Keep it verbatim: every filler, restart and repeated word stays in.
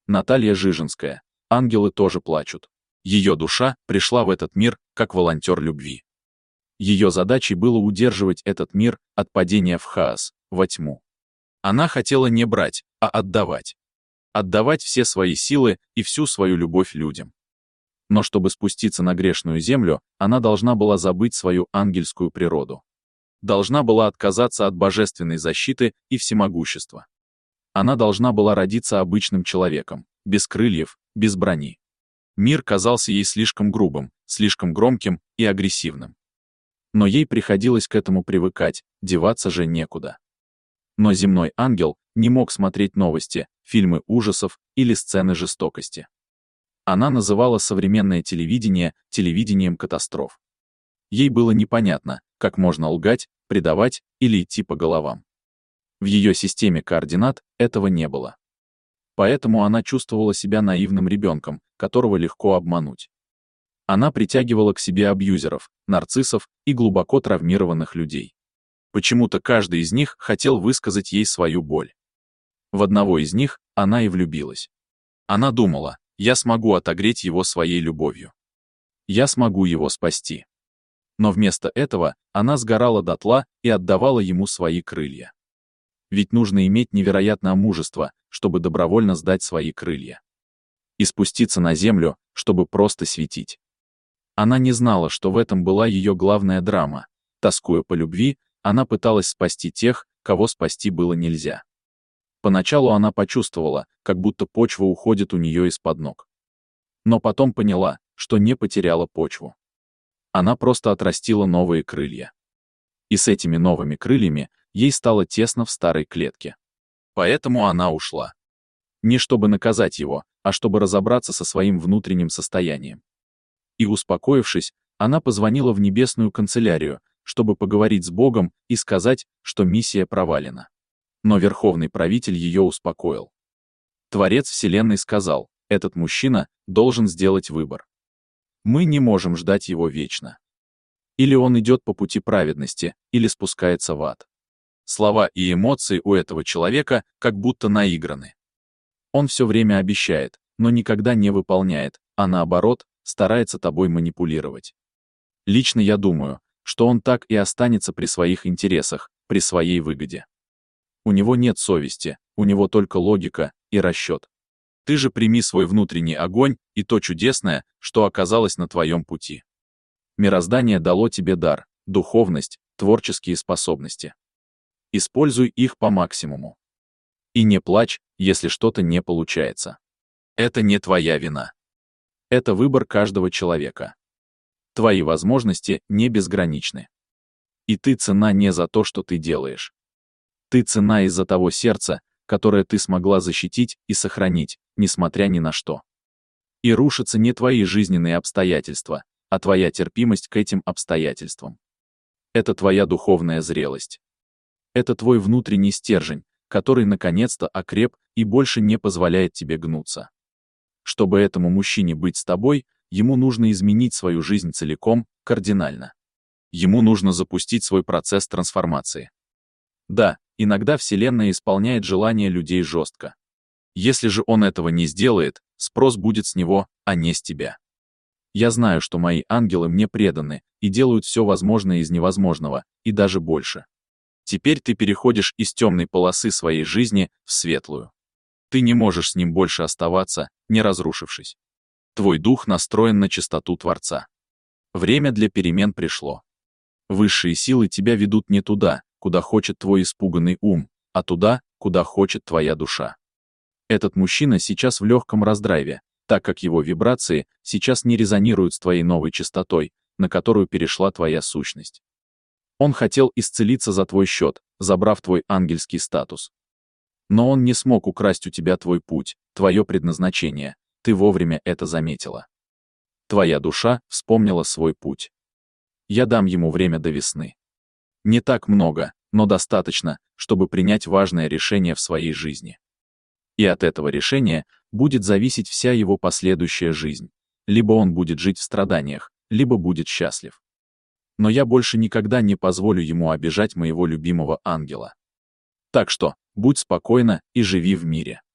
Наталья Жижинская. Ангелы тоже плачут. Ее душа пришла в этот мир как волонтер любви. Ее задачей было удерживать этот мир от падения в хаос, во тьму. Она хотела не брать, а отдавать. Отдавать все свои силы и всю свою любовь людям. Но чтобы спуститься на грешную землю, она должна была забыть свою ангельскую природу. Должна была отказаться от божественной защиты и всемогущества. Она должна была родиться обычным человеком, без крыльев, без брони. Мир казался ей слишком грубым, слишком громким и агрессивным. Но ей приходилось к этому привыкать, деваться же некуда. Но земной ангел не мог смотреть новости, фильмы ужасов или сцены жестокости. Она называла современное телевидение телевидением катастроф. Ей было непонятно, как можно лгать, предавать или идти по головам. В ее системе координат этого не было. Поэтому она чувствовала себя наивным ребенком, которого легко обмануть. Она притягивала к себе абьюзеров, нарциссов и глубоко травмированных людей. Почему-то каждый из них хотел высказать ей свою боль. В одного из них она и влюбилась. Она думала: я смогу отогреть его своей любовью. Я смогу его спасти. Но вместо этого она сгорала дотла и отдавала ему свои крылья. Ведь нужно иметь невероятное мужество, чтобы добровольно сдать свои крылья. И спуститься на землю, чтобы просто светить. Она не знала, что в этом была ее главная драма. Тоскуя по любви, она пыталась спасти тех, кого спасти было нельзя. Поначалу она почувствовала, как будто почва уходит у нее из-под ног. Но потом поняла, что не потеряла почву. Она просто отрастила новые крылья. И с этими новыми крыльями ей стало тесно в старой клетке. Поэтому она ушла. Не чтобы наказать его, а чтобы разобраться со своим внутренним состоянием. И успокоившись, она позвонила в небесную канцелярию, чтобы поговорить с Богом и сказать, что миссия провалена. Но верховный правитель ее успокоил. Творец Вселенной сказал: этот мужчина должен сделать выбор. Мы не можем ждать его вечно. Или он идет по пути праведности, или спускается в ад. Слова и эмоции у этого человека как будто наиграны. Он все время обещает, но никогда не выполняет, а наоборот, старается тобой манипулировать. Лично я думаю, что он так и останется при своих интересах, при своей выгоде. У него нет совести, у него только логика и расчет. Ты же прими свой внутренний огонь и то чудесное, что оказалось на твоем пути. Мироздание дало тебе дар, духовность, творческие способности. Используй их по максимуму. И не плачь, если что-то не получается. Это не твоя вина. Это выбор каждого человека. Твои возможности не безграничны. И ты цена не за то, что ты делаешь. Ты цена из-за того сердца, которое ты смогла защитить и сохранить, несмотря ни на что. И рушатся не твои жизненные обстоятельства, а твоя терпимость к этим обстоятельствам. Это твоя духовная зрелость. Это твой внутренний стержень, который наконец-то окреп и больше не позволяет тебе гнуться. Чтобы этому мужчине быть с тобой, ему нужно изменить свою жизнь целиком, кардинально. Ему нужно запустить свой процесс трансформации. Да, иногда Вселенная исполняет желания людей жестко. Если же он этого не сделает, спрос будет с него, а не с тебя. Я знаю, что мои ангелы мне преданы и делают все возможное из невозможного, и даже больше. Теперь ты переходишь из темной полосы своей жизни в светлую. Ты не можешь с ним больше оставаться, не разрушившись. Твой дух настроен на чистоту Творца. Время для перемен пришло. Высшие силы тебя ведут не туда, куда хочет твой испуганный ум, а туда, куда хочет твоя душа. Этот мужчина сейчас в легком раздрайве, так как его вибрации сейчас не резонируют с твоей новой частотой, на которую перешла твоя сущность. Он хотел исцелиться за твой счет, забрав твой ангельский статус. Но он не смог украсть у тебя твой путь, твое предназначение, ты вовремя это заметила. Твоя душа вспомнила свой путь. Я дам ему время до весны. Не так много, но достаточно, чтобы принять важное решение в своей жизни. И от этого решения будет зависеть вся его последующая жизнь. Либо он будет жить в страданиях, либо будет счастлив. Но я больше никогда не позволю ему обижать моего любимого ангела. Так что, будь спокойна и живи в мире.